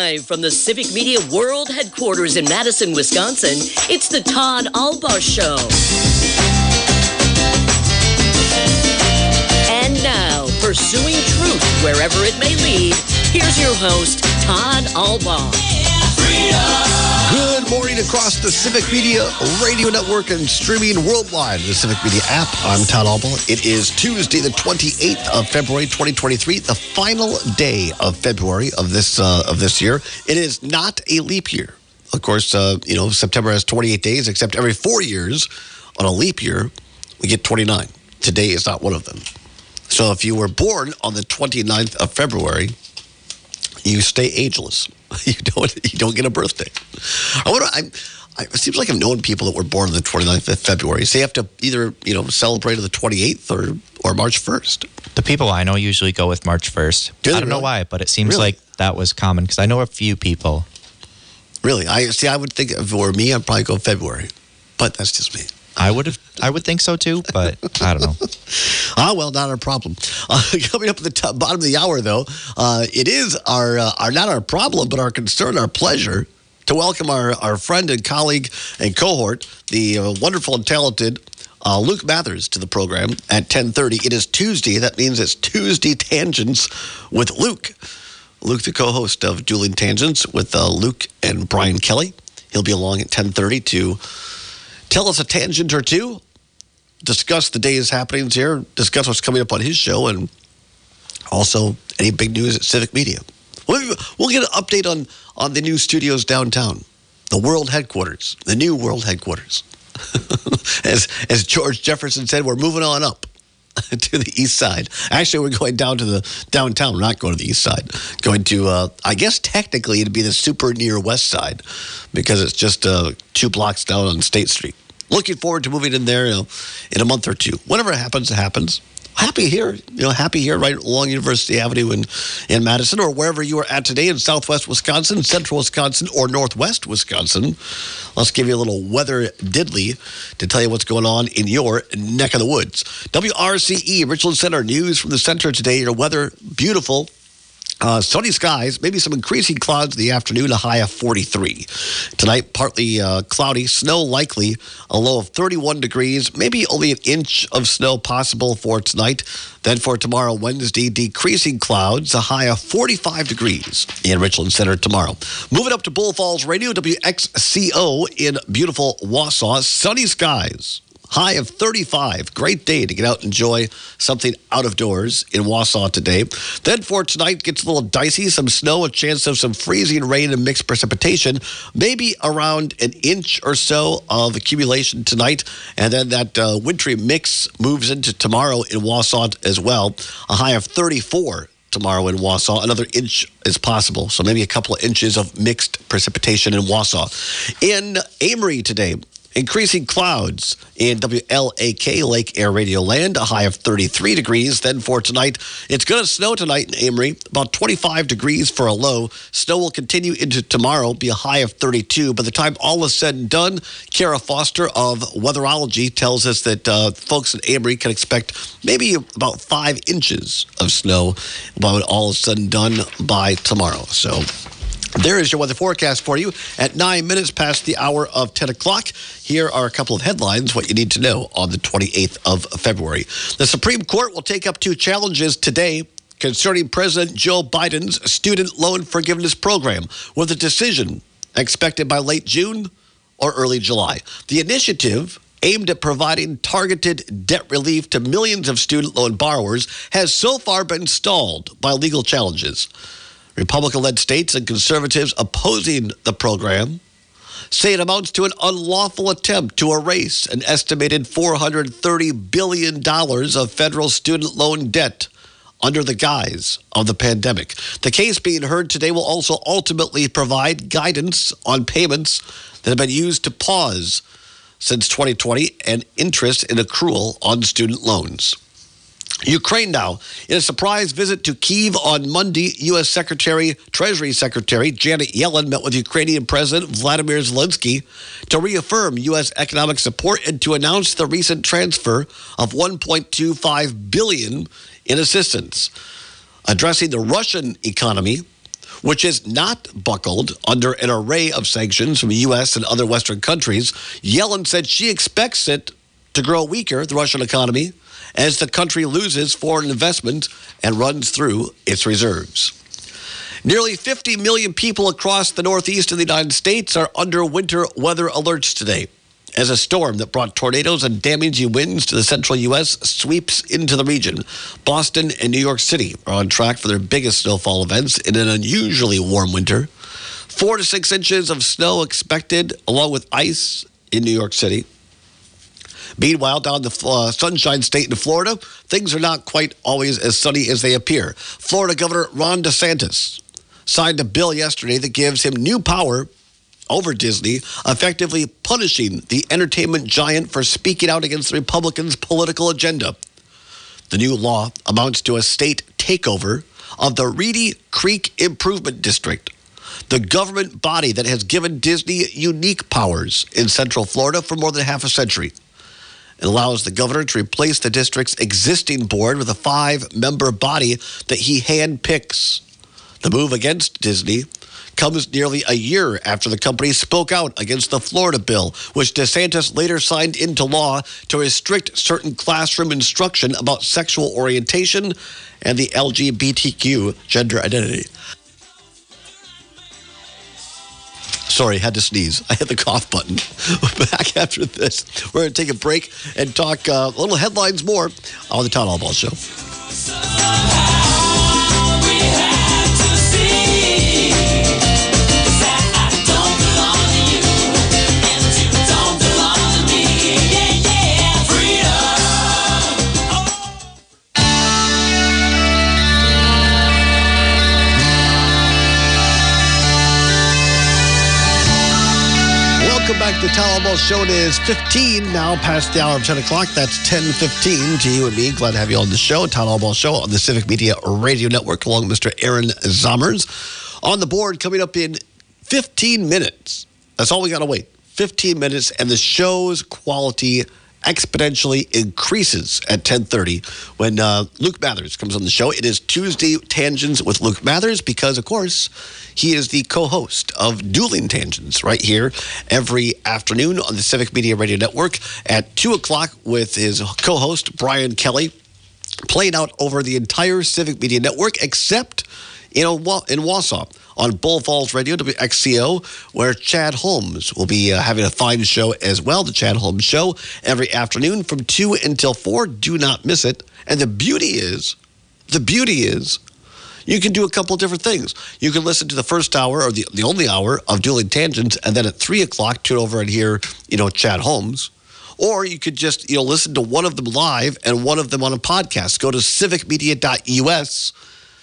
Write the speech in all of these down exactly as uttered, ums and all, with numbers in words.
Live from the Civic Media World Headquarters in Madison, Wisconsin, it's the Todd Albaugh Show. And now, pursuing truth wherever it may lead, here's your host, Todd Albaugh. Good morning across the Civic Media Radio Network and streaming worldwide, the Civic Media app. I'm Todd Albaugh. It is Tuesday, the twenty-eighth of February, twenty twenty-three, the final day of February of this uh, of this year. It is not a leap year. Of course, uh, you know, September has twenty-eight days, except every four years on a leap year, we get twenty-nine. Today is not one of them. So if you were born on the twenty-ninth of February, you stay ageless. You don't. You don't get a birthday. I wonder. I, I, it seems like I've known people that were born on the twenty-ninth of February. So they have to either you know celebrate on the twenty-eighth or or March first. The people I know usually go with March first. Do they I don't really? know why, but it seems Really? like that was common because I know a few people. Really, I see. I would think if it were me, I'd probably go February, but that's just me. I would have. I would think so too, but I don't know. Ah, well, not our problem. Uh, coming up at the top, bottom of the hour, though, uh, it is our, uh, our not our problem, but our concern, our pleasure to welcome our, our friend and colleague and cohort, the uh, wonderful and talented uh, Luke Mathers, to the program at ten thirty. It is Tuesday. That means it's Tuesday Tangents with Luke. Luke, the co-host of Dueling Tangents with uh, Luke and Brian Kelly. He'll be along at ten thirty to tell us a tangent or two, discuss the day's happenings here, discuss what's coming up on his show, and also any big news at Civic Media. We'll, we'll get an update on, on the new studios downtown, the world headquarters, the new world headquarters. as, as George Jefferson said, we're moving on up to the east side. Actually, we're going down to the downtown. We're not going to the east side. Going to, uh, I guess technically it'd be the super near west side because it's just uh, two blocks down on State Street. Looking forward to moving in there you know, in a month or two. Whenever it happens, it happens. Happy here, you know, happy here right along University Avenue in, in Madison or wherever you are at today in southwest Wisconsin, central Wisconsin, or northwest Wisconsin. Let's give you a little weather diddly to tell you what's going on in your neck of the woods. W R C E, Richland Center, news from the center today. Your weather, beautiful. Uh, sunny skies, maybe some increasing clouds in the afternoon, a high of forty-three. Tonight, partly uh, cloudy, snow likely, a low of thirty-one degrees, maybe only an inch of snow possible for tonight. Then for tomorrow, Wednesday, decreasing clouds, a high of forty-five degrees in Richland Center tomorrow. Moving up to Bull Falls Radio, W X C O in beautiful Wausau, sunny skies. High of thirty-five. Great day to get out and enjoy something out of doors in Wausau today. Then for tonight, gets a little dicey. Some snow, a chance of some freezing rain and mixed precipitation. Maybe around an inch or so of accumulation tonight. And then that uh, wintry mix moves into tomorrow in Wausau as well. A high of thirty-four tomorrow in Wausau. Another inch is possible. So maybe a couple of inches of mixed precipitation in Wausau. In Amory today, increasing clouds in W L A K, Lake Air Radio Land, a high of thirty-three degrees. Then for tonight, it's going to snow tonight in Amory, about twenty-five degrees for a low. Snow will continue into tomorrow, be a high of thirty-two. By the time all is said and done, Kara Foster of Weatherology tells us that uh, folks in Amory can expect maybe about five inches of snow when all is said and done by tomorrow. So there is your weather forecast for you at nine minutes past the hour of ten o'clock. Here are a couple of headlines, what you need to know on the twenty-eighth of February. The Supreme Court will take up two challenges today concerning President Joe Biden's student loan forgiveness program, with a decision expected by late June or early July. The initiative, aimed at providing targeted debt relief to millions of student loan borrowers, has so far been stalled by legal challenges. Republican-led states and conservatives opposing the program say it amounts to an unlawful attempt to erase an estimated four hundred thirty billion dollars of federal student loan debt under the guise of the pandemic. The case being heard today will also ultimately provide guidance on payments that have been used to pause since twenty twenty and interest in accrual on student loans. Ukraine now. In a surprise visit to Kyiv on Monday, U S. Secretary, Treasury Secretary Janet Yellen met with Ukrainian President Vladimir Zelensky to reaffirm U S economic support and to announce the recent transfer of one point two five billion dollars in assistance. Addressing the Russian economy, which is not buckled under an array of sanctions from the U S and other Western countries. Yellen said she expects it to grow weaker, the Russian economy, as the country loses foreign investment and runs through its reserves. Nearly fifty million people across the northeast of the United States are under winter weather alerts today, as a storm that brought tornadoes and damaging winds to the central U S sweeps into the region. Boston and New York City are on track for their biggest snowfall events in an unusually warm winter. Four to six inches of snow expected, along with ice in New York City. Meanwhile, down the uh, Sunshine State in Florida, things are not quite always as sunny as they appear. Florida Governor Ron DeSantis signed a bill yesterday that gives him new power over Disney, effectively punishing the entertainment giant for speaking out against the Republicans' political agenda. The new law amounts to a state takeover of the Reedy Creek Improvement District, the government body that has given Disney unique powers in Central Florida for more than half a century. It allows the governor to replace the district's existing board with a five-member body that he handpicks. The move against Disney comes nearly a year after the company spoke out against the Florida bill, which DeSantis later signed into law to restrict certain classroom instruction about sexual orientation and the L G B T Q gender identity. Sorry, had to sneeze. I hit the cough button. Back after this, we're going to take a break and talk uh, a little headlines more on the Town Hall Ball Show. Welcome back to the Town Hall Ball Show. It is fifteen now past the hour of ten o'clock. That's ten fifteen to you and me. Glad to have you on the show. Town Hall Ball Show on the Civic Media Radio Network along with Mister Aaron Zommers. On the board coming up in fifteen minutes. That's all we got to wait. fifteen minutes and the show's quality exponentially increases at ten thirty when uh, Luke Mathers comes on the show. It is Tuesday Tangents with Luke Mathers because, of course, he is the co-host of Dueling Tangents right here every afternoon on the Civic Media Radio Network at two o'clock with his co-host, Brian Kelly, playing out over the entire Civic Media Network except in, in Wausau on Bull Falls Radio, W X C O, where Chad Holmes will be uh, having a fine show as well. The Chad Holmes Show every afternoon from two until four. Do not miss it. And the beauty is, the beauty is, you can do a couple of different things. You can listen to the first hour or the, the only hour of Dueling Tangents, and then at three o'clock, tune over and hear, you know, Chad Holmes. Or you could just, you know, listen to one of them live and one of them on a podcast. Go to civic media dot U S,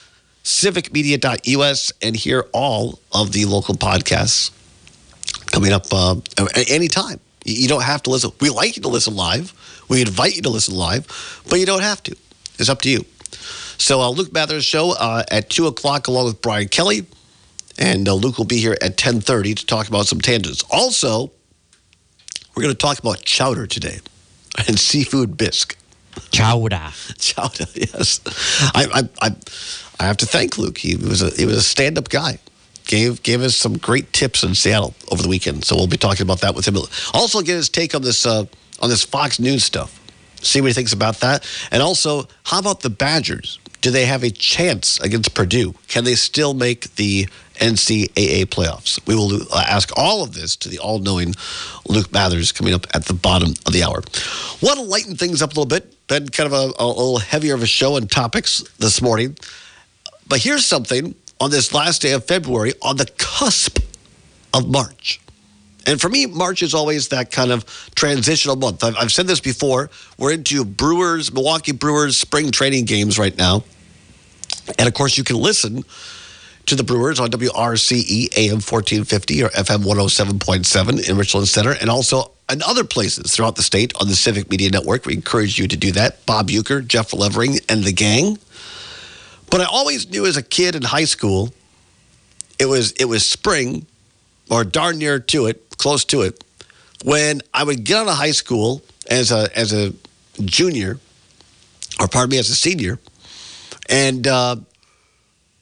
civic media dot U S, and hear all of the local podcasts coming up uh, at any time. You don't have to listen. We like you to listen live. We invite you to listen live, but you don't have to. It's up to you. So uh, Luke Mathers show uh, at two o'clock along with Brian Kelly, and uh, Luke will be here at ten thirty to talk about some tangents. Also, we're going to talk about chowder today and seafood bisque. Chowder. Chowder, yes. I, I, I, I have to thank Luke. He was a he was a stand-up guy. Gave gave us some great tips in Seattle over the weekend. So we'll be talking about that with him. Also, get his take on this uh, on this Fox News stuff. See what he thinks about that. And also, how about the Badgers? Do they have a chance against Purdue? Can they still make the N C double A playoffs? We will uh, ask all of this to the all-knowing Luke Mathers coming up at the bottom of the hour. Want to lighten things up a little bit. Been kind of a, a little heavier of a show and topics this morning. But here's something on this last day of February, on the cusp of March. And for me, March is always that kind of transitional month. I've, I've said this before. We're into Brewers, Milwaukee Brewers spring training games right now. And, of course, you can listen to the Brewers on W R C E A M fourteen fifty or F M one oh seven point seven in Richland Center, and also in other places throughout the state on the Civic Media Network. We encourage you to do that. Bob Euchre, Jeff Levering, and the gang. But I always knew as a kid in high school, it was it was spring, or darn near to it, close to it, when I would get out of high school as a as a junior, or pardon me, as a senior, and uh,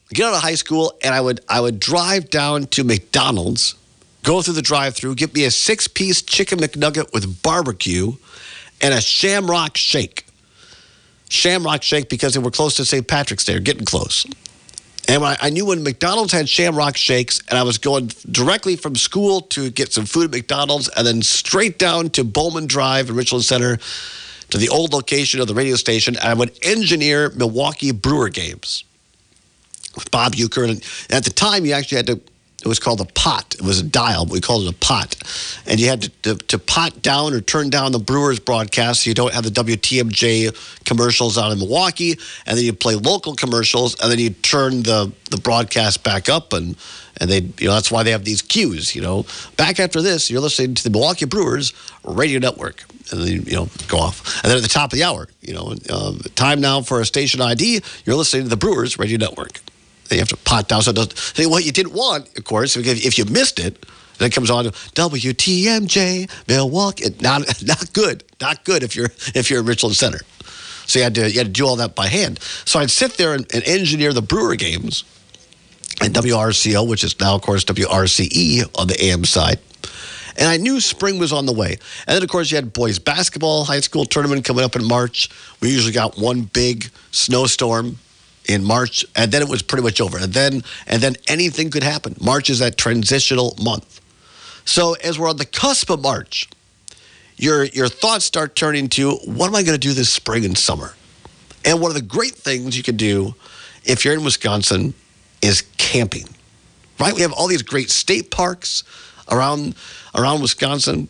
get out of high school, and I would I would drive down to McDonald's, go through the drive-thru, get me a six-piece chicken McNugget with barbecue and a Shamrock Shake. Shamrock Shake because they were close to Saint Patrick's Day, or getting close. And I, I knew when McDonald's had Shamrock Shakes, and I was going directly from school to get some food at McDonald's, and then straight down to Bowman Drive in Richland Center to the old location of the radio station, and I would engineer Milwaukee Brewer games with Bob Euchre. And at the time, you actually had to, it was called a pot. It was a dial, but we called it a pot. And you had to, to, to pot down or turn down the Brewers broadcast so you don't have the W T M J commercials out in Milwaukee. And then you play local commercials, and then you turn the, the broadcast back up. And, and they, you know, that's why they have these cues, you know. Back after this, you're listening to the Milwaukee Brewers Radio Network. And then, you know, go off. And then at the top of the hour, you know, um, time now for a station I D, you're listening to the Brewers Radio Network. You have to pot down so it doesn't say what you didn't want, of course. If, if you missed it, then it comes on W T M J Milwaukee. Not not good, not good if you're if you're in Richland Center. So you had to you had to do all that by hand. So I'd sit there and, and engineer the Brewer games at W R C O, which is now of course W R C E on the A M side. And I knew spring was on the way. And then, of course, you had boys basketball, high school tournament coming up in March. We usually got one big snowstorm in March, and then it was pretty much over. And then and then anything could happen. March is that transitional month. So as we're on the cusp of March, your your thoughts start turning to, what am I going to do this spring and summer? And one of the great things you can do if you're in Wisconsin is camping, right? We have all these great state parks around around Wisconsin,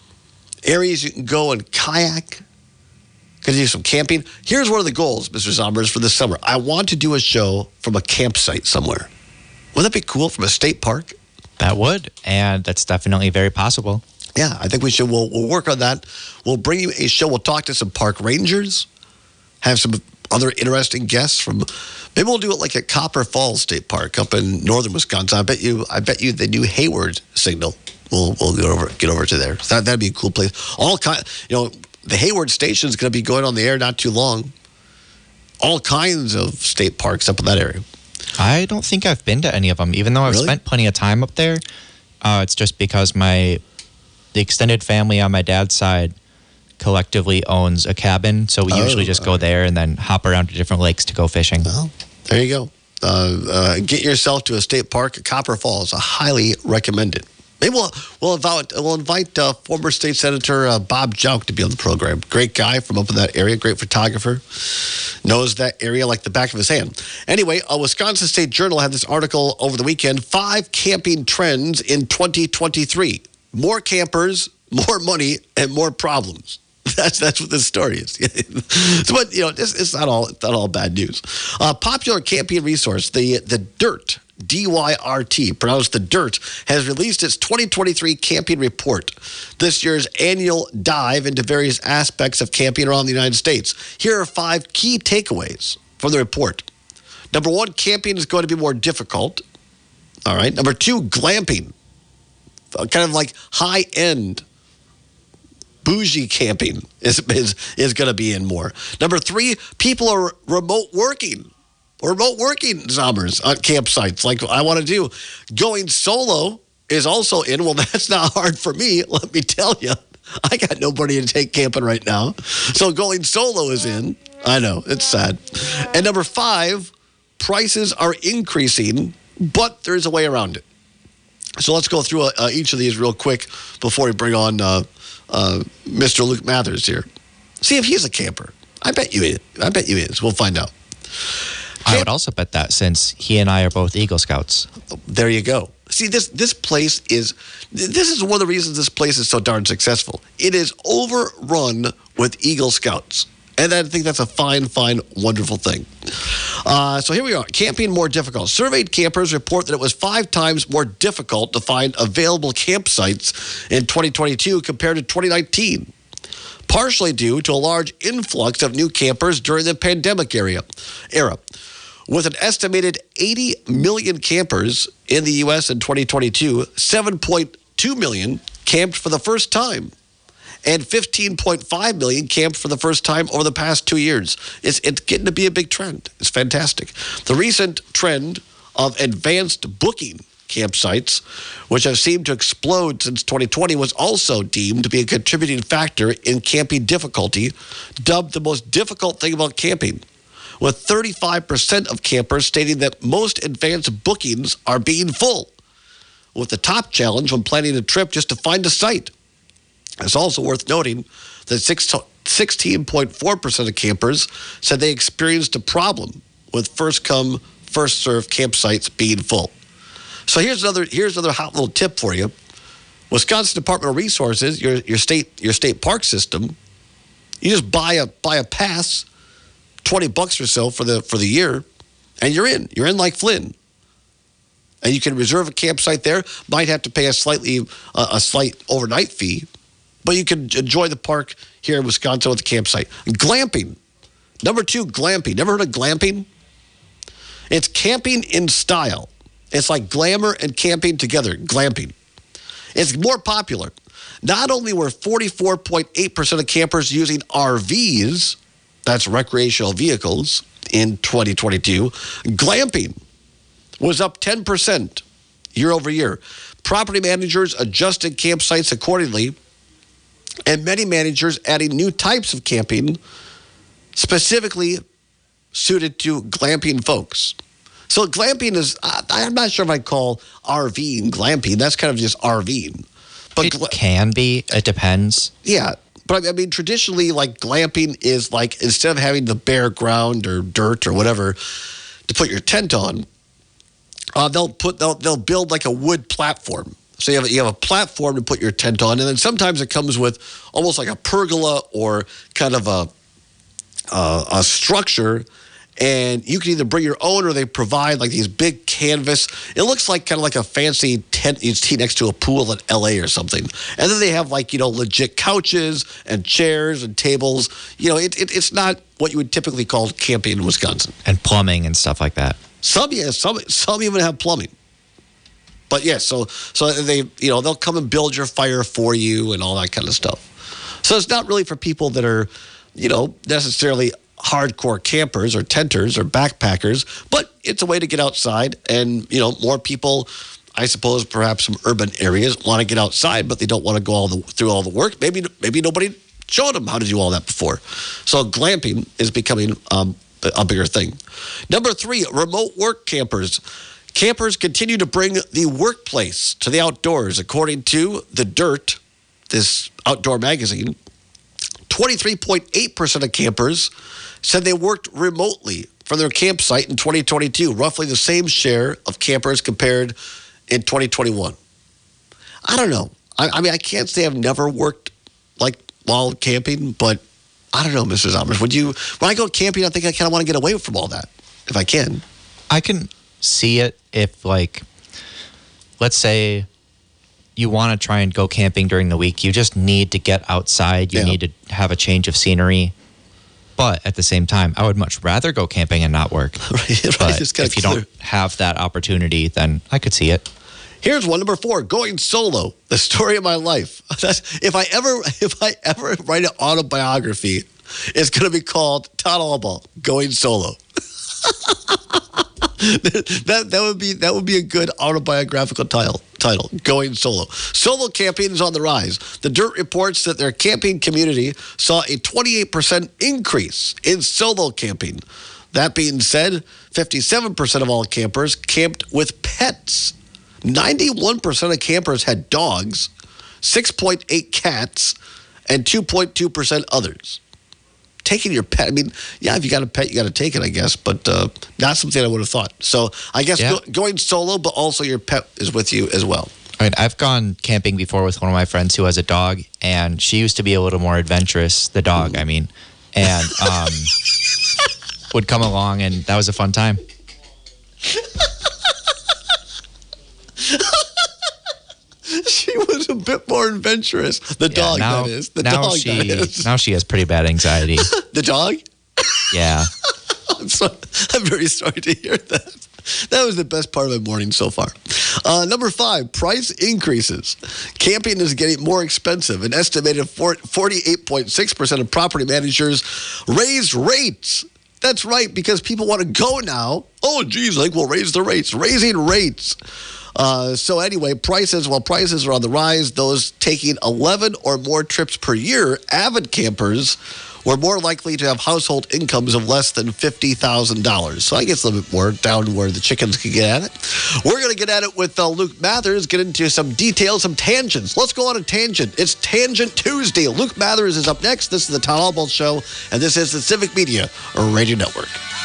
areas you can go and kayak, can do some camping. Here's one of the goals, Mister Zombers, for this summer. I want to do a show from a campsite somewhere. Wouldn't that be cool, from a state park? That would, and that's definitely very possible. Yeah, I think we should. We'll, we'll work on that. We'll bring you a show. We'll talk to some park rangers, have some other interesting guests from. Maybe we'll do it like at Copper Falls State Park up in northern Wisconsin. I bet you. I bet you the new Hayward signal. We'll we'll get over get over to there. That that'd be a cool place. All kind, you know, the Hayward station is going to be going on the air not too long. All kinds of state parks up in that area. I don't think I've been to any of them, even though I've Really? spent plenty of time up there. Uh, it's just because my the extended family on my dad's side collectively owns a cabin, so we Oh, usually just go okay. there and then hop around to different lakes to go fishing. Well, there you go. Uh, uh, get yourself to a state park at Copper Falls. I highly recommend it. Maybe we'll we'll invite we'll invite uh, former state senator uh, Bob Jauch to be on the program. Great guy from up in that area. Great photographer. Knows that area like the back of his hand. Anyway, a Wisconsin State Journal had this article over the weekend: five camping trends in twenty twenty-three. More campers, more money, and more problems. That's that's what this story is. So, but you know, it's, it's not all it's not all bad news. Uh, popular camping resource, the the Dirt. D Y R T, pronounced The Dirt, has released its twenty twenty-three camping report, this year's annual dive into various aspects of camping around the United States. Here are five key takeaways from the report. Number one, camping is going to be more difficult. All right. Number two, glamping, kind of like high-end, bougie camping is, is, is going to be in more. Number three, people are remote working. Remote working, Zombers, on campsites like I want to do. Going solo is also in. Well, that's not hard for me, let me tell you. I got nobody to take camping right now. So going solo is in. I know, it's sad. And number five, prices are increasing, but there's a way around it. So let's go through uh, each of these real quick before we bring on uh, uh, Mister Luke Mathers here. See if he's a camper. I bet you is. I bet you is. We'll find out. I would also bet that, since he and I are both Eagle Scouts. There you go. See, this this place is, this is one of the reasons this place is so darn successful. It is overrun with Eagle Scouts. And I think that's a fine, fine, wonderful thing. Uh, so here we are. Camping more difficult. Surveyed campers report that it was five times more difficult to find available campsites in twenty twenty-two compared to twenty nineteen. Partially due to a large influx of new campers during the pandemic area, era. With an estimated eighty million campers in the U S in twenty twenty-two, seven point two million camped for the first time. and fifteen point five million camped for the first time over the past two years. It's, it's getting to be a big trend. It's fantastic. The recent trend of advanced booking campsites, which have seemed to explode since twenty twenty, was also deemed to be a contributing factor in camping difficulty, dubbed the most difficult thing about camping, with thirty-five percent of campers stating that most advanced bookings are being full, with the top challenge when planning a trip just to find a site. It's also worth noting that sixteen point four percent of campers said they experienced a problem with first-come, first-served campsites being full. So here's another here's another hot little tip for you. Wisconsin Department of Resources, your your state your state park system, you just buy a buy a pass, twenty bucks or so for the for the year, and you're in. You're in like Flynn. And you can reserve a campsite there. Might have to pay a slightly uh, a slight overnight fee, but you can enjoy the park here in Wisconsin with the campsite. Glamping. Number two, glamping. Never heard of glamping? It's camping in style. It's like glamour and camping together, glamping. It's more popular. Not only were forty-four point eight percent of campers using R Vs, that's recreational vehicles, in twenty twenty-two, glamping was up ten percent year over year. Property managers adjusted campsites accordingly, and many managers adding new types of camping specifically suited to glamping folks. So glamping is, I'm not sure if I'd call RVing glamping. That's kind of just RVing. But it gla- can be. It depends. Yeah. But I mean, traditionally, like glamping is like, instead of having the bare ground or dirt or whatever to put your tent on, uh, they'll put they'll they'll build like a wood platform. So you have you have a platform to put your tent on, and then sometimes it comes with almost like a pergola or kind of a uh, a structure. And you can either bring your own, or they provide like these big canvas. It looks like kind of like a fancy tent you see next to a pool in L A or something. And then they have like, you know, legit couches and chairs and tables. You know, it, it it's not what you would typically call camping in Wisconsin. And plumbing and stuff like that. Some, yeah, some, some even have plumbing. But yes, yeah, so so they, you know, they'll come and build your fire for you and all that kind of stuff. So it's not really for people that are, you know, necessarily hardcore campers or tenters or backpackers, but it's a way to get outside. And, you know, more people, I suppose, perhaps from urban areas want to get outside, but they don't want to go all the, through all the work. Maybe maybe nobody showed them how to do all that before. So glamping is becoming um, a bigger thing. Number three, remote work campers. Campers continue to bring the workplace to the outdoors. According to The Dirt, this outdoor magazine, twenty-three point eight percent of campers said they worked remotely from their campsite in twenty twenty-two, roughly the same share of campers compared in twenty twenty-one. I don't know. I, I mean, I can't say I've never worked like while camping, but I don't know, Missus Almers. Would you, when I go camping, I think I kind of want to get away from all that, if I can. I can see it if, like, let's say you want to try and go camping during the week. You just need to get outside. You yeah. need to have a change of scenery. But at the same time, I would much rather go camping and not work. right, right. But if you clear. don't have that opportunity, then I could see it. Here's one, number four, going solo, the story of my life. if I ever if I ever write an autobiography, it's going to be called Todd Albaugh, Going Solo. that that would be that would be a good autobiographical title. Title Going Solo. Solo camping is on the rise. The Dirt reports that their camping community saw a twenty-eight percent increase in solo camping. That being said, fifty-seven percent of all campers camped with pets. ninety-one percent of campers had dogs, six point eight cats, and two point two percent others. Taking your pet, I mean, yeah, if you got a pet, you got to take it, I guess, but uh, not something I would have thought. So I guess yeah. go, going solo, but also your pet is with you as well. I mean, I've gone camping before with one of my friends who has a dog, and she used to be a little more adventurous, the dog, I mean, and um, would come along, and that was a fun time. She was a bit more adventurous. The yeah, dog, now, that is. The now dog, she, that is. Now she has pretty bad anxiety. The dog? Yeah. I'm, sorry. I'm very sorry to hear that. That was the best part of my morning so far. Uh, number five, price increases. Camping is getting more expensive. An estimated forty-eight point six percent of property managers raised rates. That's right, because people want to go now. Oh, geez, like we'll raise the rates. Raising rates. Uh, so anyway, prices, while prices are on the rise, those taking eleven or more trips per year, avid campers were more likely to have household incomes of less than fifty thousand dollars. So I guess a little bit more down where the chickens can get at it. We're going to get at it with uh, Luke Mathers, get into some details, some tangents. Let's go on a tangent. It's Tangent Tuesday. Luke Mathers is up next. This is the Todd Albaugh Show, and this is the Civic Media Radio Network.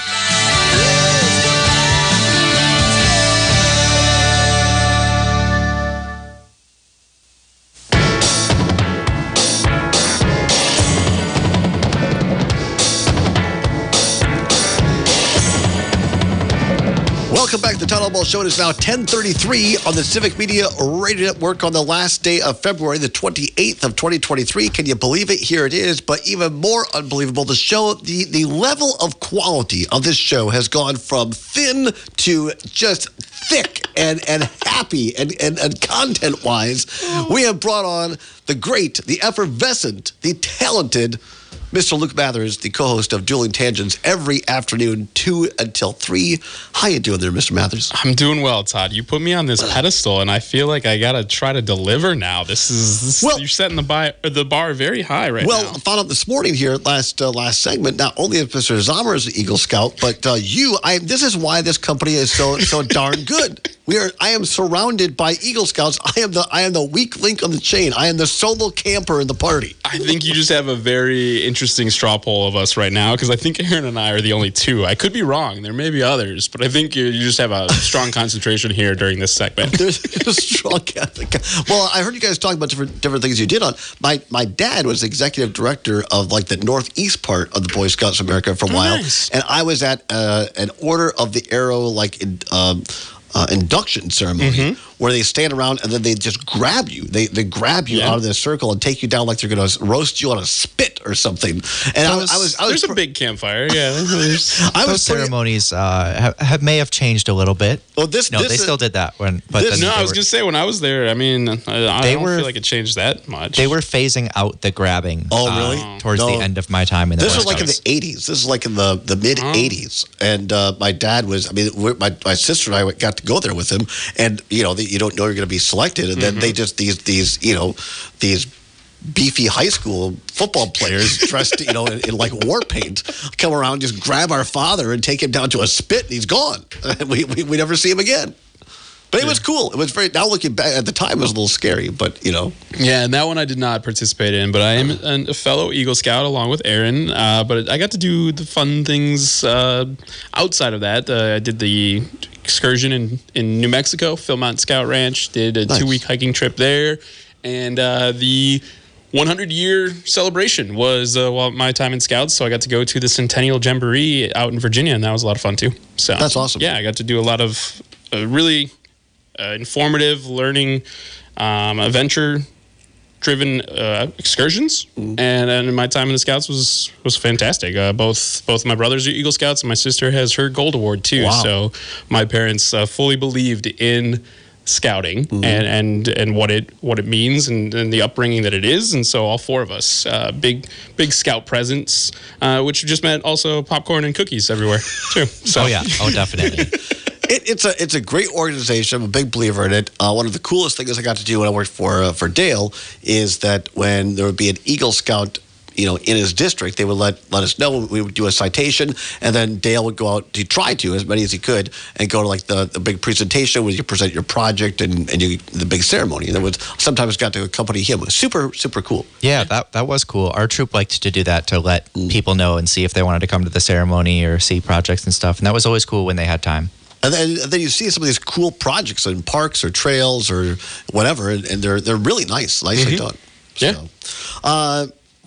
Welcome back to the Todd Albaugh Show. It is now ten thirty-three on the Civic Media Radio Network on the last day of February, the twenty-eighth of twenty twenty-three. Can you believe it? Here it is. But even more unbelievable, the show, the, the level of quality of this show has gone from thin to just thick and, and happy and, and, and content-wise. We have brought on the great, the effervescent, the talented Mister Luke Mathers, the co-host of Dueling Tangents, every afternoon, two until three. How you doing there, Mister Mathers? I'm doing well, Todd. You put me on this pedestal, and I feel like I got to try to deliver now. This is, this, well, you're setting the, bar, the bar very high right well, now. Well, I found out this morning here, last uh, last segment, not only is Mister Zahmer is an Eagle Scout, but uh, you, I, this is why this company is so so darn good. We are. I am surrounded by Eagle Scouts. I am the I am the weak link on the chain. I am the solo camper in the party. I think you just have a very interesting straw poll of us right now, because I think Aaron and I are the only two. I could be wrong. There may be others, but I think you, you just have a strong concentration here during this segment. There's a strong Catholic. Well, I heard you guys talking about different different things you did on. My my dad was executive director of like the northeast part of the Boy Scouts of America for a Oh, while, nice. and I was at uh, an Order of the Arrow like in, um, uh, induction ceremony. Mm-hmm. Where they stand around and then they just grab you. They they grab you Yeah. out of this circle and take you down like they're going to roast you on a spit or something. And I was, I was, I was, There's a big campfire. Yeah. There's, I was Those pretty, ceremonies uh, have, have may have changed a little bit. well, this, No, this they is- still did that when. But this- then no, they I was were, going to say, when I was there, I mean, I, I They don't were- feel like it changed that much. they were phasing out the grabbing. Oh, uh, really? towards No. the end of my time in the This Boy was like in the Scouts. eighties. This is like in the, the mid eighties. And uh, my dad was, I mean, we're, my, my sister and I got to go there with him. And, you know, the, you don't know you're going to be selected. And then they just, these, these, you know, these beefy high school football players dressed, you know, in, in like war paint come around, just grab our father and take him down to a spit and he's gone. we, we, we never see him again. But it was cool. It was very, now looking back, at the time it was a little scary, but, you know. Yeah, and that one I did not participate in, but I am an, a fellow Eagle Scout along with Aaron. Uh, but I got to do the fun things uh, outside of that. Uh, I did the excursion in, in New Mexico, Philmont Scout Ranch, did a Nice. two-week hiking trip there. And uh, the one hundred year celebration was uh, well, my time in Scouts, so I got to go to the Centennial Jamboree out in Virginia, and that was a lot of fun, too. So That's awesome. Yeah, I got to do a lot of uh, really uh, informative, learning, um, adventure driven uh, excursions, Mm-hmm. and, and my time in the Scouts was was fantastic. Uh, both both my brothers are Eagle Scouts, and my sister has her Gold Award too. Wow. So my parents uh, fully believed in scouting Mm-hmm. and, and and what it what it means and, and the upbringing that it is. And so all four of us, uh, big big Scout presents, uh, which just meant also popcorn and cookies everywhere too. So Oh yeah, oh definitely. It, it's a it's a great organization. I'm a big believer in it. Uh, one of the coolest things I got to do when I worked for uh, for Dale is that when there would be an Eagle Scout, you know, in his district, they would let let us know. We would do a citation, and then Dale would go out. He tried to as many as he could, and go to like the, the big presentation where you present your project and and you the big ceremony. And that was sometimes got to accompany him. It was super super cool. Yeah, that that was cool. Our troop liked to do that to let people know and see if they wanted to come to the ceremony or see projects and stuff. And that was always cool when they had time. And then, and then you see some of these cool projects in parks or trails or whatever, and, and they're they're really nice, nicely done. Yeah. So, uh,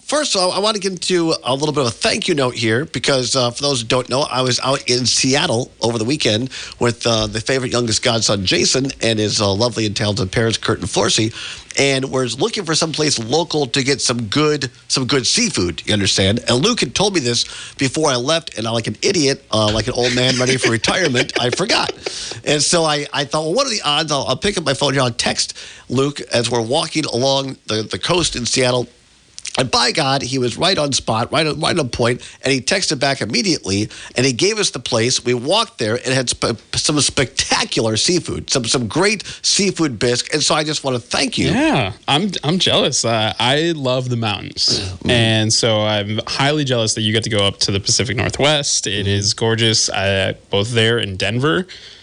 first of all, I want to get into a little bit of a thank you note here because uh, for those who don't know, I was out in Seattle over the weekend with uh, the favorite youngest godson, Jason, and his uh, lovely and talented parents, Kurt and Florcy. And we're looking for some place local to get some good some good seafood, you understand? And Luke had told me this before I left, and I'm like an idiot, uh, like an old man ready for retirement, I forgot. And so I, I thought, well, what are the odds? I'll, I'll pick up my phone here. I'll text Luke as we're walking along the, the coast in Seattle. And by God, he was right on spot, right on, right on point, and he texted back immediately, and he gave us the place. We walked there, and it had sp- some spectacular seafood, some some great seafood bisque, and so I just want to thank you. Yeah, I'm I'm jealous. Uh, I love the mountains, mm-hmm. and so I'm highly jealous that you get to go up to the Pacific Northwest. It mm-hmm. is gorgeous, uh, both there in Denver.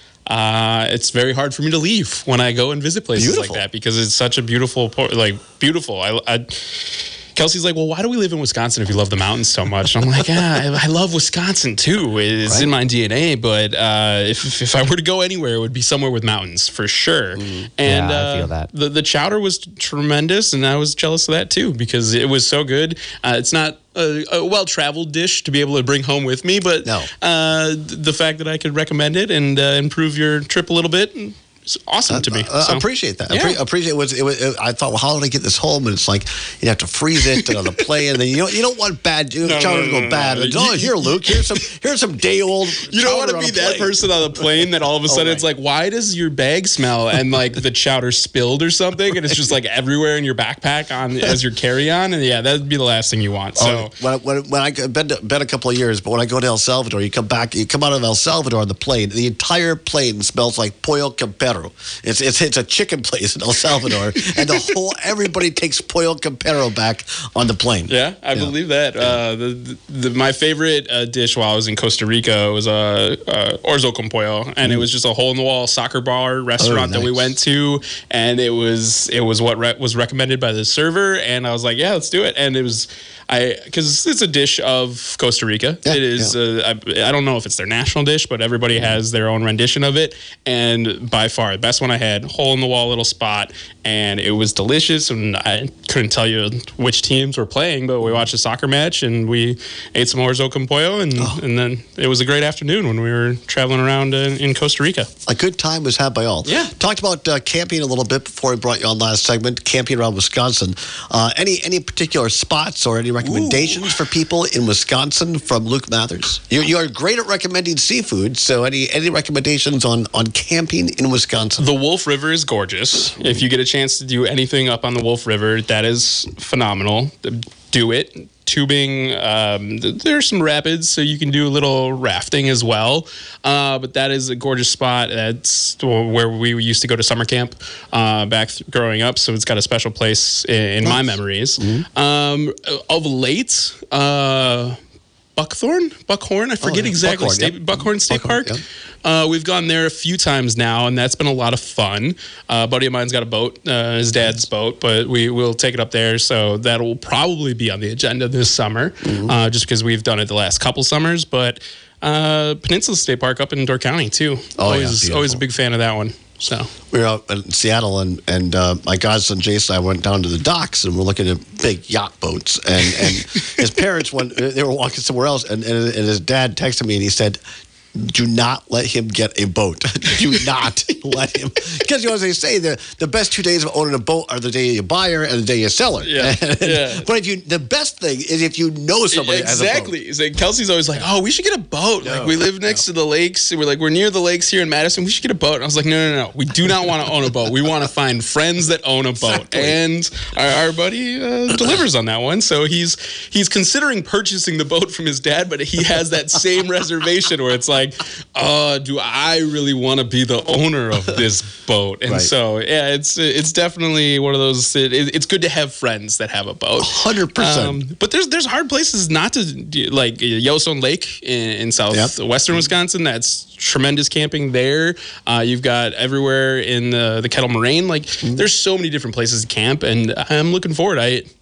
Uh, it's very hard for me to leave when I go and visit places beautiful. like that because it's such a beautiful, like beautiful. I. I Kelsey's like, well, why do we live in Wisconsin if you love the mountains so much? And I'm like, yeah, I, I love Wisconsin too. It's right. in my D N A. But uh, if if I were to go anywhere, it would be somewhere with mountains for sure. Mm. And yeah, uh, I feel that. The, the chowder was tremendous, and I was jealous of that too because it was so good. Uh, it's not a, a well-traveled dish to be able to bring home with me, but no. uh, the fact that I could recommend it and uh, improve your trip a little bit. It's awesome to me. I uh, so. appreciate that. Yeah. Appre- appreciate it. Was, it was. It, I thought, well, how did I get this home? And it's like you have to freeze it and on the plane, and then you don't. You don't want bad. You no, chowder no, to no, go no, bad. no. And, oh, here, Luke. Here's some. Here's some day old. You don't want to be that person on the plane that all of a sudden oh, right. it's like, why does your bag smell? And like the chowder spilled or something, and it's just like everywhere in your backpack on as your carry on. And yeah, that'd be the last thing you want. So oh, when when, when I been to, been a couple of years, but when I go to El Salvador, you come back. You come out of El Salvador on the plane. The entire plane smells like pollo campero. It's it's It's a chicken place in El Salvador, and the whole everybody takes pollo campero back on the plane. Yeah, I yeah. believe that. Yeah. Uh, the, the, my favorite uh, dish while I was in Costa Rica was uh, uh, orzo con pollo, and mm. it was just a hole in the wall soccer bar restaurant oh, nice. that we went to, and it was it was what re- was recommended by the server, and I was like, yeah, let's do it, and it was. I because it's a dish of Costa Rica. Yeah, it is. Yeah. Uh, I, I don't know if it's their national dish, but everybody has their own rendition of it. And by far, the best one I had, hole in the wall little spot, and it was delicious. And I couldn't tell you which teams were playing, but we watched a soccer match and we ate some orzo con pollo, and oh. and then it was a great afternoon when we were traveling around in, in Costa Rica. A good time was had by all. Yeah. Talked about uh, camping a little bit before we brought you on last segment. Camping around Wisconsin. Uh, any any particular spots or any recommendations Ooh. for people in Wisconsin from Luke Mathers? You, you are great at recommending seafood, so any any recommendations on, on camping in Wisconsin? The Wolf River is gorgeous. If you get a chance to do anything up on the Wolf River, that is phenomenal. Do it. Tubing, um, there's some rapids, so you can do a little rafting as well. Uh, but that is a gorgeous spot. That's where we used to go to summer camp uh, back th- growing up, so it's got a special place in, in my memories. Mm-hmm. Um, of late, uh, Buckthorn? Buckhorn? I forget oh, yeah. exactly. Buckhorn, State, yep. Buckhorn State Buckhorn, Park. Yep. Uh, we've gone there a few times now, and that's been a lot of fun. Uh, a buddy of mine's got a boat, uh, his dad's boat, but we will take it up there. So that will probably be on the agenda this summer, mm-hmm. uh, just because we've done it the last couple summers. But uh, Peninsula State Park up in Door County, too. Oh, always, yeah, always a big fan of that one. So we were out in Seattle, and and uh, my godson Jason and I went down to the docks, and we're looking at big yacht boats. And, and his parents went; they were walking somewhere else, and, and and his dad texted me, and he said, do not let him get a boat. Do not let him. Because, you know, as they say, the, the best two days of owning a boat are the day you buy her and the day you sell her. Yeah. And, yeah. But if you, the best thing is if you know somebody exactly. has a boat. Like Kelsey's always like, oh, we should get a boat. No, like we live next no. to the lakes. We're like, we're near the lakes here in Madison. We should get a boat. And I was like, no, no, no. We do not want to own a boat. We want to find friends that own a boat. Exactly. And our, our buddy uh, delivers on that one. So he's he's considering purchasing the boat from his dad, but he has that same reservation where it's like, oh, Uh, do I really want to be the owner of this boat? And right. so, yeah, it's it's definitely one of those. It, it's good to have friends that have a boat. one hundred percent. Um, but there's there's hard places not to, like Yellowstone Lake in, in southwestern yep. Wisconsin. That's tremendous camping there. Uh, you've got everywhere in the, the Kettle Moraine. Like, mm-hmm. there's so many different places to camp, and I'm looking forward. I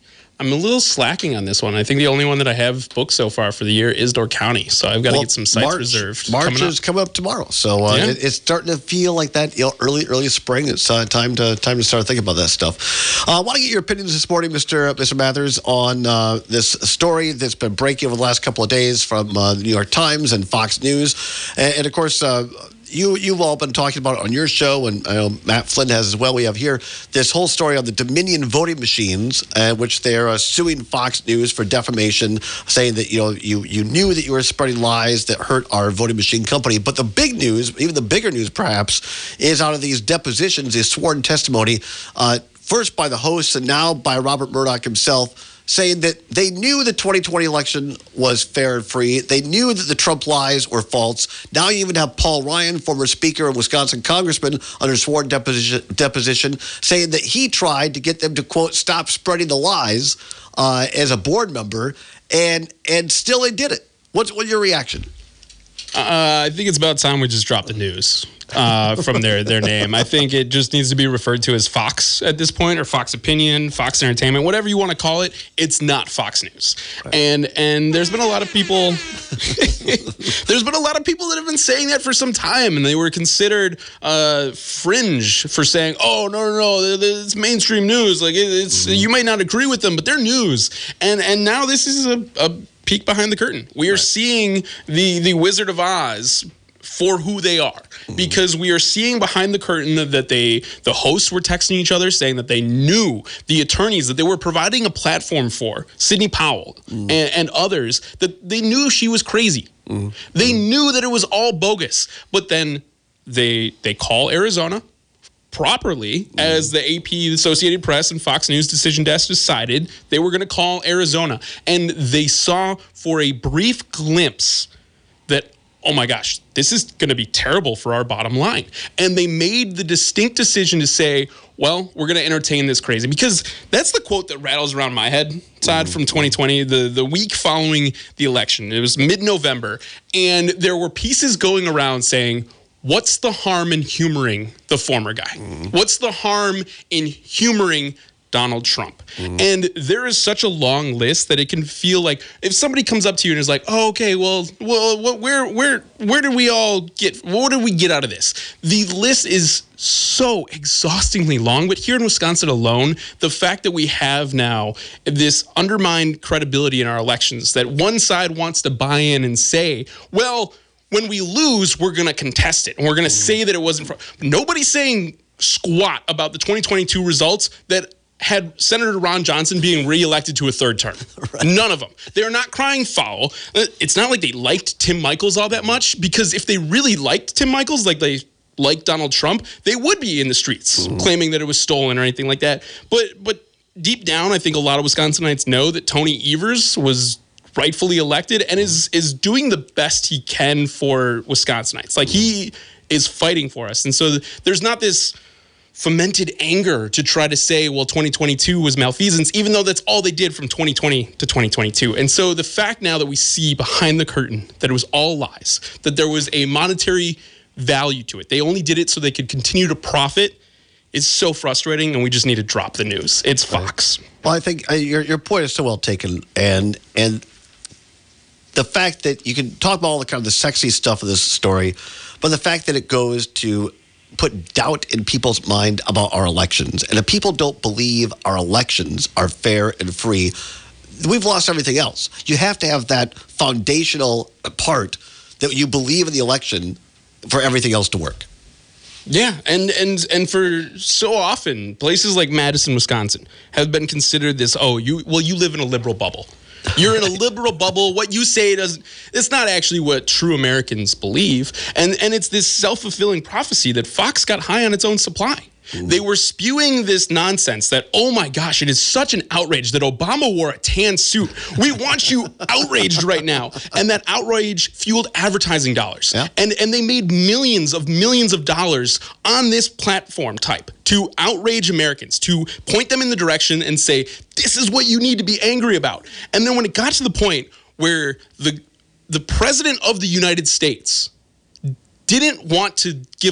I'm a little slacking on this one. I think the only one that I have booked so far for the year is Door County. So I've got to Well, get some sites March, reserved. March coming is up. coming up tomorrow, so uh, Yeah. it, it's starting to feel like that. You know, early, early spring. It's uh, time to time to start thinking about that stuff. Uh, I want to get your opinions this morning, Mister uh, Mister Mathers, on uh, this story that's been breaking over the last couple of days from uh, the New York Times and Fox News, and, and of course. Uh, You, you've all been talking about it on your show, and I know Matt Flynn has as well. We have here this whole story on the Dominion voting machines, uh, which they're uh, suing Fox News for defamation, saying that you know you you knew that you were spreading lies that hurt our voting machine company. But the big news, even the bigger news perhaps, is out of these depositions, this sworn testimony, uh, first by the hosts and now by Robert Murdoch himself, saying that they knew the twenty twenty election was fair and free. They knew that the Trump lies were false. Now you even have Paul Ryan, former Speaker and Wisconsin Congressman, under sworn deposition, deposition saying that he tried to get them to, quote, stop spreading the lies uh, as a board member, and and still they did it. What's, what's your reaction? Uh, I think it's about time we just drop the news uh, from their, their name. I think it just needs to be referred to as Fox at this point, or Fox Opinion, Fox Entertainment, whatever you want to call it. It's not Fox News. Right. And and there's been a lot of people. there's been a lot of people that have been saying that for some time, and they were considered uh, fringe for saying, "Oh no no no, it's mainstream news. Like it's mm-hmm. you might not agree with them, but they're news." And and now this is a. a peek behind the curtain. We are right. seeing the the Wizard of Oz for who they are, mm-hmm. because we are seeing behind the curtain that they the hosts were texting each other saying that they knew the attorneys that they were providing a platform for, Sidney Powell mm-hmm. and, and others, that they knew she was crazy. Mm-hmm. They knew that it was all bogus, but then they they call Arizona properly, mm. as the A P, the Associated Press, and Fox News decision desk decided they were going to call Arizona. And they saw for a brief glimpse that, oh my gosh, this is going to be terrible for our bottom line. And they made the distinct decision to say, well, we're going to entertain this crazy. Because that's the quote that rattles around my head, Todd, mm. from twenty twenty, the, the week following the election. It was mid-November. And there were pieces going around saying, what's the harm in humoring the former guy? Mm. What's the harm in humoring Donald Trump? Mm. And there is such a long list that it can feel like if somebody comes up to you and is like, "Oh, okay, well, well, what, where, where, where did we all get? What did we get out of this?" The list is so exhaustingly long. But here in Wisconsin alone, the fact that we have now this undermined credibility in our elections, that one side wants to buy in and say, "Well, when we lose, we're going to contest it. And we're going to say that it wasn't." For-. Nobody's saying squat about the twenty twenty-two results that had Senator Ron Johnson being reelected to a third term. Right. None of them. They're not crying foul. It's not like they liked Tim Michels all that much, because if they really liked Tim Michels, like they liked Donald Trump, they would be in the streets mm. claiming that it was stolen or anything like that. But, but deep down, I think a lot of Wisconsinites know that Tony Evers was rightfully elected and is is doing the best he can for Wisconsinites. Like, he is fighting for us. And so there's not this fomented anger to try to say, well, twenty twenty-two was malfeasance, even though that's all they did from twenty twenty to twenty twenty-two. And so the fact now that we see behind the curtain that it was all lies, that there was a monetary value to it, they only did it so they could continue to profit, is so frustrating, and we just need to drop the news. It's Fox. Well, I think uh, your your point is so well taken, and and the fact that you can talk about all the kind of the sexy stuff of this story, but the fact that it goes to put doubt in people's mind about our elections, and if people don't believe our elections are fair and free, we've lost everything else. You have to have that foundational part that you believe in the election for everything else to work. Yeah, and and and for so often, places like Madison, Wisconsin, have been considered this, oh, you well, you live in a liberal bubble. You're in a liberal bubble. What you say doesn't, it's not actually what true Americans believe. And and it's this self-fulfilling prophecy that Fox got high on its own supply. Ooh. They were spewing this nonsense that, oh my gosh, it is such an outrage that Obama wore a tan suit. We want you outraged right now. And that outrage fueled advertising dollars. Yeah. And, and they made millions of millions of dollars on this platform type to outrage Americans, to point them in the direction and say, this is what you need to be angry about. And then when it got to the point where the the president of the United States didn't want to give up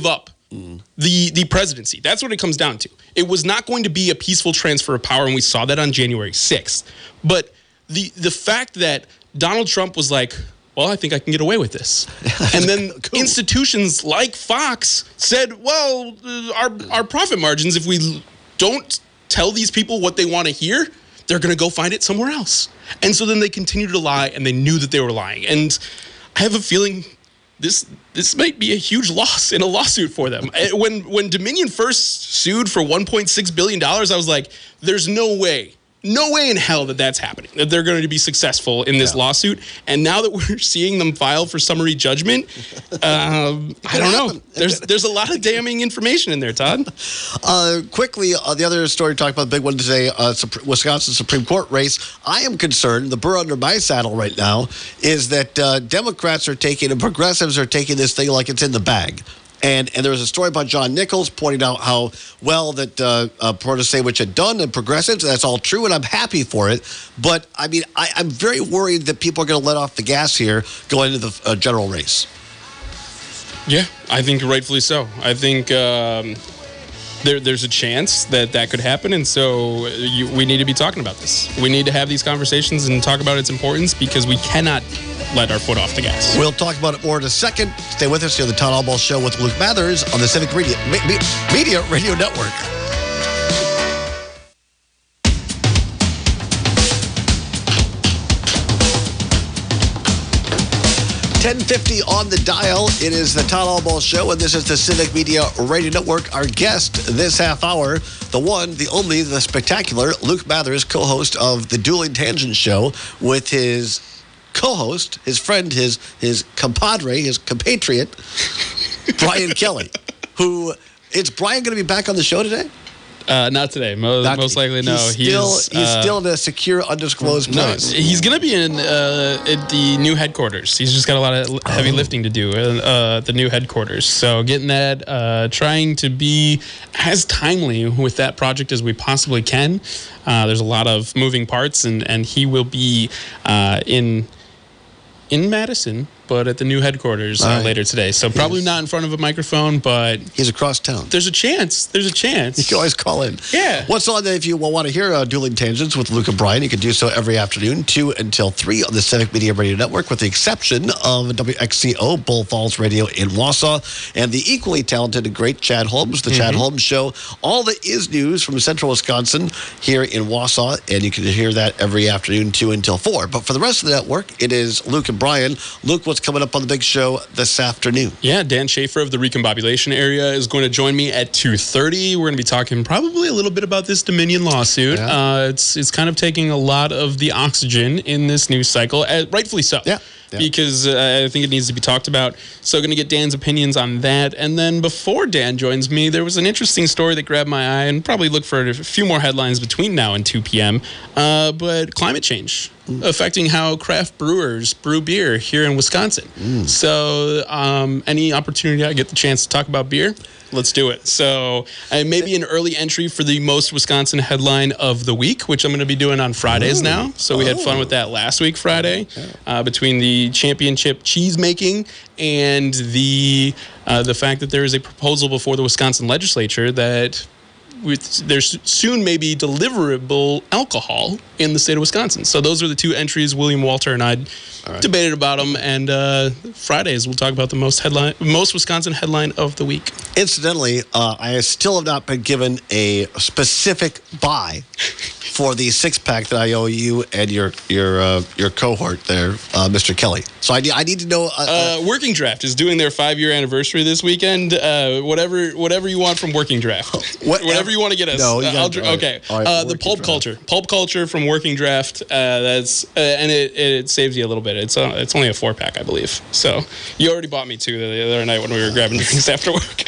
mm. the the presidency. That's what it comes down to. It was not going to be a peaceful transfer of power, and we saw that on January sixth. But the the fact that Donald Trump was like, well, I think I can get away with this. And then cool. institutions like Fox said, well, uh, our our profit margins, if we don't tell these people what they want to hear, they're going to go find it somewhere else. And so then they continued to lie, and they knew that they were lying. And I have a feeling this this might be a huge loss in a lawsuit for them. When when Dominion first sued for one point six billion dollars, I was like, there's no way. No way in hell that that's happening, that they're going to be successful in this yeah. lawsuit. And now that we're seeing them file for summary judgment, um, I don't know. There's there's a lot of damning information in there, Todd. Uh, quickly, uh, the other story talked about, the big one today, uh, Wisconsin Supreme Court race. I am concerned, the burr under my saddle right now, is that uh, Democrats are taking and progressives are taking this thing like it's in the bag. And and there was a story about John Nichols pointing out how well that uh, uh, Protasiewicz had done and progressives. That's all true, and I'm happy for it. But, I mean, I, I'm very worried that people are going to let off the gas here going into the uh, general race. Yeah, I think rightfully so. I think um, there, there's a chance that that could happen, and so you, we need to be talking about this. We need to have these conversations and talk about its importance, because we cannot let our foot off the gas. We'll talk about it more in a second. Stay with us here on the Todd Albaugh Show with Luke Mathers on the Civic Media, Media Radio Network. ten fifty on the dial. It is the Todd Albaugh Show, and this is the Civic Media Radio Network. Our guest this half hour, the one, the only, the spectacular Luke Mathers, co-host of the Dueling Tangent Show, with his co-host, his friend, his his compadre, his compatriot, Brian Kelly, who, is Brian going to be back on the show today? Uh, not today. Most, not, most likely, no. He's still, he's, he's uh, still in a secure, undisclosed no, place. He's going to be in uh, at the new headquarters. He's just got a lot of heavy oh. lifting to do uh, at the new headquarters. So getting that, uh, trying to be as timely with that project as we possibly can. Uh, there's a lot of moving parts, and, and he will be uh, in in Madison, but at the new headquarters uh, right. later today. So probably he's, not in front of a microphone, but he's across town. There's a chance. There's a chance. You can always call in. Yeah. What's on there? If you want to hear uh, Dueling Tangents with Luke and Brian, you can do so every afternoon, two until three on the Civic Media Radio Network, with the exception of W X C O, Bull Falls Radio in Wausau, and the equally talented and great Chad Holmes, the mm-hmm. Chad Holmes Show. All the is news from central Wisconsin here in Wausau, and you can hear that every afternoon, two until four. But for the rest of the network, it is Luke and Brian. Luke, what's coming up on the big show this afternoon? Yeah, Dan Schaefer of the Recombobulation Area is going to join me at two thirty. We're going to be talking probably a little bit about this Dominion lawsuit. Yeah. Uh, it's it's kind of taking a lot of the oxygen in this news cycle, uh, rightfully so. Yeah. Yeah. Because uh, I think it needs to be talked about. So going to get Dan's opinions on that. And then before Dan joins me, there was an interesting story that grabbed my eye, and probably look for a few more headlines between now and two p.m. Uh, but climate change mm. affecting how craft brewers brew beer here in Wisconsin. Mm. So um, any opportunity I get the chance to talk about beer, let's do it. So uh, maybe an early entry for the most Wisconsin headline of the week, which I'm going to be doing on Fridays Ooh. now. So we oh. had fun with that last week, Friday, uh, between the championship cheese making and the uh, the fact that there is a proposal before the Wisconsin legislature that with, there's soon may be deliverable alcohol in the state of Wisconsin. So those are the two entries. William Walter and I right. debated about them, and uh, Fridays we'll talk about the most headline, most Wisconsin headline of the week. Incidentally, uh, I still have not been given a specific buy for the six pack that I owe you and your your uh, your cohort there, uh, Mister Kelly. So I need I need to know. Uh, uh, Working Draft is doing their five year anniversary this weekend. Uh, whatever whatever you want from Working Draft, what, whatever you want to get us. No, you uh, gotta, I'll, okay. All right, uh, the pulp draft. culture, pulp culture from Working Draft. Uh, that's uh, and it, it saves you a little bit. It's uh, it's only a four pack, I believe. So you already bought me two the other night when we were grabbing drinks after work.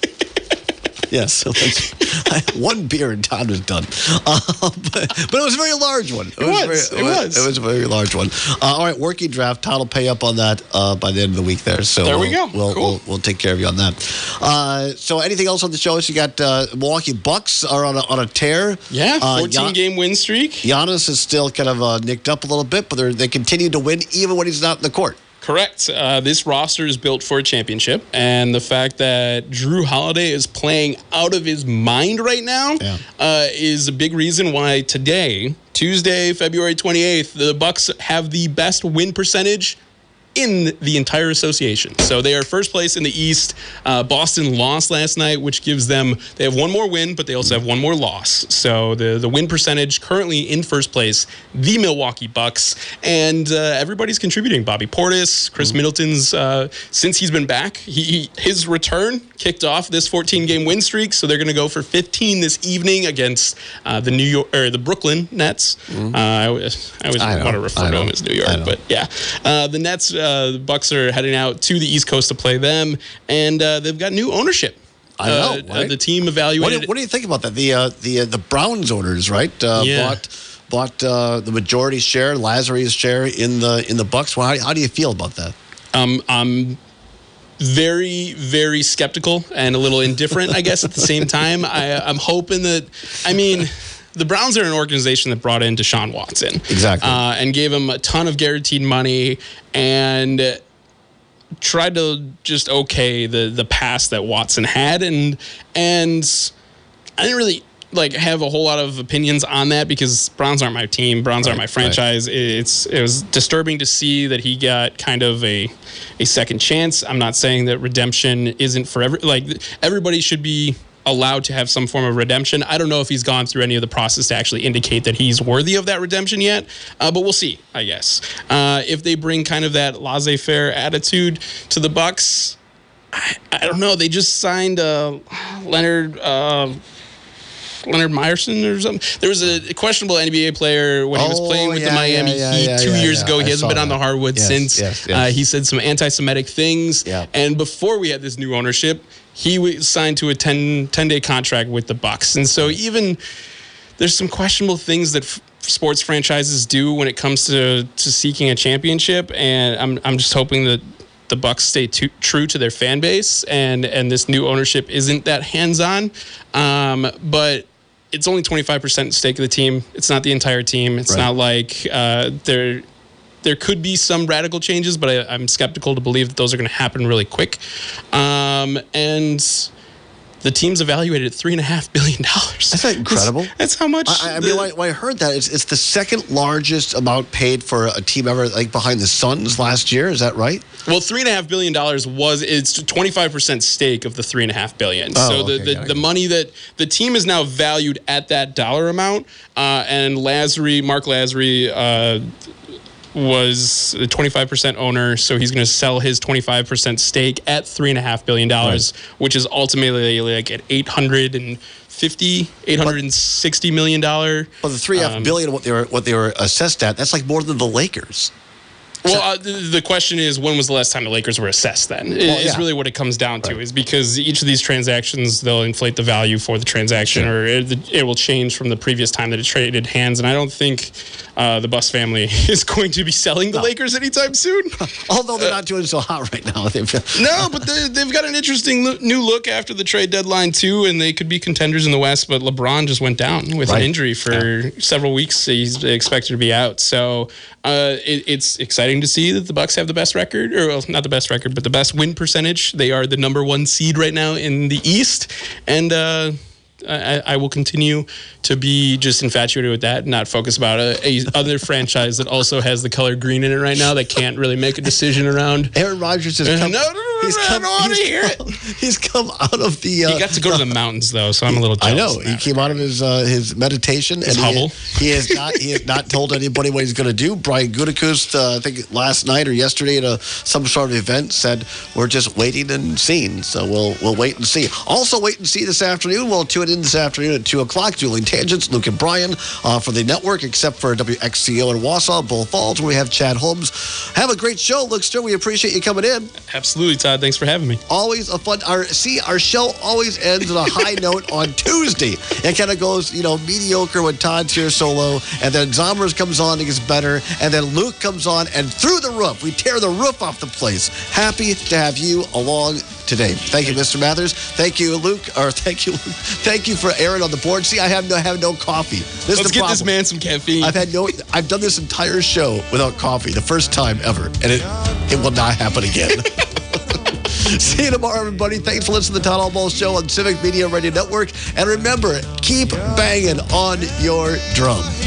Yes, so one beer and Todd was done, uh, but, but it was a very large one. It, it was, was very, it, it was. It was a very large one. Uh, all right, Working Draft. Todd will pay up on that uh, by the end of the week there. So there we we'll, go. We'll, cool. we'll we'll take care of you on that. Uh, so anything else on the show? So you got uh, Milwaukee Bucks are on a, on a tear. Yeah, fourteen uh, Gian- game win streak. Giannis is still kind of uh, nicked up a little bit, but they they continue to win even when he's not in the court. Correct. Uh, this roster is built for a championship, and the fact that Drew Holiday is playing out of his mind right now Yeah. uh, is a big reason why today, Tuesday, February twenty-eighth, the Bucks have the best win percentage in the entire association. So they are first place in the East. Uh, Boston lost last night, which gives them, they have one more win, but they also have one more loss. So the, the win percentage currently in first place, the Milwaukee Bucks. And uh, everybody's contributing. Bobby Portis, Chris mm-hmm. Middleton's, uh, since he's been back, he, he his return kicked off this fourteen-game win streak. So they're going to go for fifteen this evening against uh, the New York or the Brooklyn Nets. Mm-hmm. Uh, I, always, I always I want to refer to them as New York, but yeah. Uh, the Nets, uh, the Bucks are heading out to the East Coast to play them, and uh, they've got new ownership. I know. Uh, right? uh, the team evaluated. What do, what do you think about that? The uh, the uh, the Browns owners, right? Uh, Yeah. Bought bought uh, the majority share, Lazarus share in the in the Bucks. Well, how, how do you feel about that? Um, I'm very, very skeptical and a little indifferent, I guess, at the same time. I, I'm hoping that, I mean, the Browns are an organization that brought in Deshaun Watson. Exactly. Uh, and gave him a ton of guaranteed money and tried to just okay the the past that Watson had. And, and I didn't really like have a whole lot of opinions on that because Browns aren't my team. Browns Right, aren't my franchise. right. It's it was disturbing to see that he got kind of a a second chance. I'm not saying that redemption isn't for every like everybody should be allowed to have some form of redemption. I don't know if he's gone through any of the process to actually indicate that he's worthy of that redemption yet, uh, but we'll see, I guess. Uh, if they bring kind of that laissez-faire attitude to the Bucks, I, I don't know. They just signed uh, Leonard. Uh, Leonard Meyerson or something. There was a questionable N B A player when he was Oh, playing with yeah, the Miami yeah, yeah, Heat yeah, two yeah, years yeah. ago. He I hasn't been saw on the that. hardwood Yes, since. yes, yes. Uh, he said some anti-Semitic things. Yeah. And before we had this new ownership, he was signed to a ten, ten-day contract with the Bucks. And so even there's some questionable things that f- sports franchises do when it comes to, to seeking a championship. And I'm I'm just hoping that the Bucks stay too, true to their fan base and, and this new ownership isn't that hands-on. Um, but it's only twenty-five percent stake of the team. It's not the entire team. It's Right. not like uh, there there could be some radical changes, but I, I'm skeptical to believe that those are going to happen really quick. Um, and the team's evaluated at three and a half billion dollars. That's incredible. That's, that's how much. I, I the- mean, when I, when I heard that, it's, it's the second largest amount paid for a team ever, like behind the Suns last year. Is that right? Well, three and a half billion dollars was it's twenty-five percent stake of the three and a half billion. Oh, so the, okay, the, got it. the money that the team is now valued at that dollar amount, uh, and Lazary, Mark Lazary, uh, was a twenty-five percent owner, so he's going to sell his twenty-five percent stake at three and a half billion dollars, Right. which is ultimately like at eight hundred and fifty, eight hundred and sixty million dollar. Well, the three and a half Um, billion, what they were what they were assessed at, that's like more than the Lakers. Well, uh, the, the question is, when was the last time the Lakers were assessed then? Is Well, yeah. really what it comes down to, Right. is because each of these transactions, they'll inflate the value for the transaction, or it, it will change from the previous time that it traded hands. And I don't think uh, the Buss family is going to be selling the No. Lakers anytime soon. Although they're not doing so hot right now. They've, No, but they, they've got an interesting lo- new look after the trade deadline, too, and they could be contenders in the West, but LeBron just went down with Right. an injury for several weeks. He's expected to be out. So uh, it, it's exciting to see that the Bucks have the best record, or well, not the best record, but the best win percentage. They are the number one seed right now in the East, and uh, I, I will continue to be just infatuated with that and not focus about a, a other franchise that also has the color green in it right now that can't really make a decision around. Aaron Rodgers has No, come. no, no, no, he's no, I come, don't wanna he's hear come- He's come out of the. Uh, He got to go to the mountains though, so I'm a little I jealous. know of he that. came out of his uh, his meditation His and hovel. he, he has not he has not told anybody what he's going to do. Brian Gutekunst, uh, I think last night or yesterday at a some sort of event, said we're just waiting and seeing. So we'll we'll wait and see. Also wait and see this afternoon. We'll tune in this afternoon at two o'clock. Dueling Tangents, Luke and Brian uh, for the network, except for W X C O in Wausau, Bull Falls, where we have Chad Holmes. Have a great show, Luke. We appreciate you coming in. Absolutely, Todd. Todd. Thanks for having me. Always a fun. Our see, our show always ends on a high note on Tuesday. It kind of goes, you know, mediocre when Todd's here solo, and then Zombers comes on, it gets better, and then Luke comes on, and through the roof, we tear the roof off the place. Happy to have you along today. Thank you, Mister Mathers. Thank you, Luke. Or thank you, thank you for Aaron on the board. See, I have no have no coffee. This Let's is the get problem. this man some caffeine. I've had no. I've done this entire show without coffee, the first time ever, and it it will not happen again. See you tomorrow, everybody. Thanks for listening to the Todd Albaugh Show on Civic Media Radio Network. And remember, keep banging on your drum.